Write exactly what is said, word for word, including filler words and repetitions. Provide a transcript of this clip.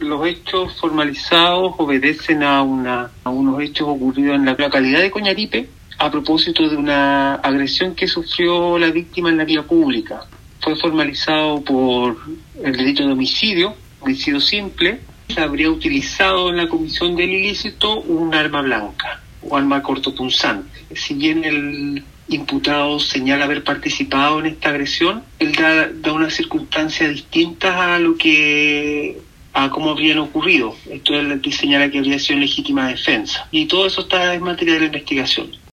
Los hechos formalizados obedecen a, una, a unos hechos ocurridos en la localidad de Coñaripe a propósito de una agresión que sufrió la víctima en la vía pública. Fue formalizado por el delito de homicidio, homicidio simple. Se habría utilizado en la comisión del ilícito un arma blanca o arma cortopunzante. Si bien el imputado señala haber participado en esta agresión, él da, da unas circunstancias distintas a lo que a cómo habrían ocurrido. Esto él señala que habría sido en legítima defensa. Y todo eso está en materia de la investigación.